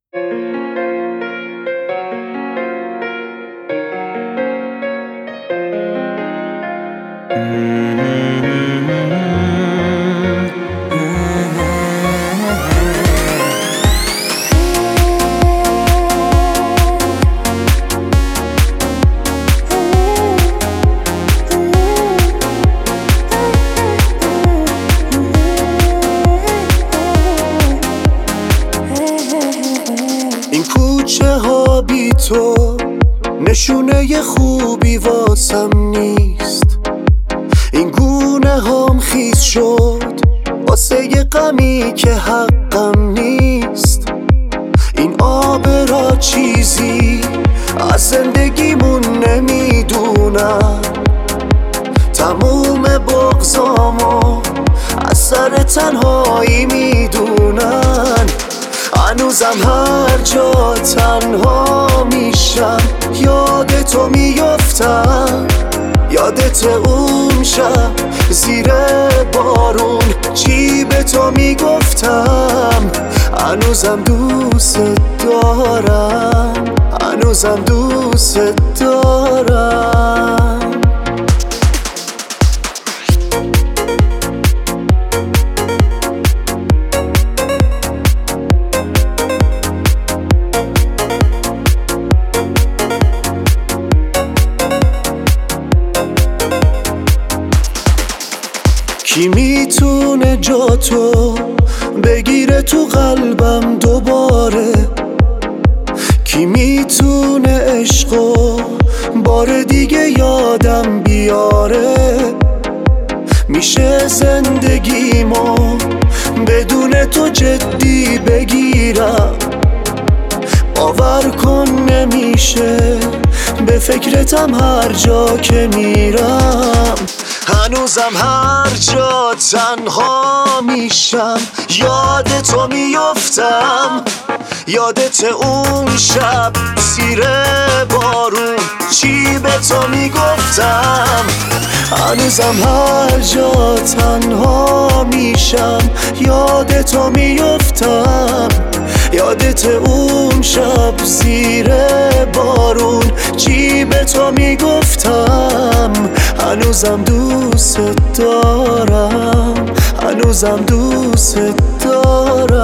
این کوچه ها بی تو نشونه ی خوبی واسم نیست. این گونه هم خیس شد واسه ی غمی که حقم نیست. این آب را چیزی از زندگیمون نمیدونم. تموم بغضامو از سر تنهایی میدونن. هنوزم هر جا تنها میشم یاد تو میفتم. یادت اون شب زیر بارون چی به تو میگفتم. هنوزم دوست دارم، هنوزم دوست دارم. کی میتونه جا تو بگیره تو قلبم دوباره؟ کی میتونه عشقو بار دیگه یادم بیاره؟ میشه زندگیمو بدون تو جدی بگیرم؟ باور کن نمیشه به فکرتم هر جا که میرم. هنوزم هر جا تنها میشم یاد تو میفتم. یادت اون شب زیر بارون چی به تو میگفتم. هنوزم هر جا تنها میشم یاد تو میفتم. یادت اون شب زیر بارون چی به تو میگفتم. هنوزم دوست دارم، هنوزم دوست دارم.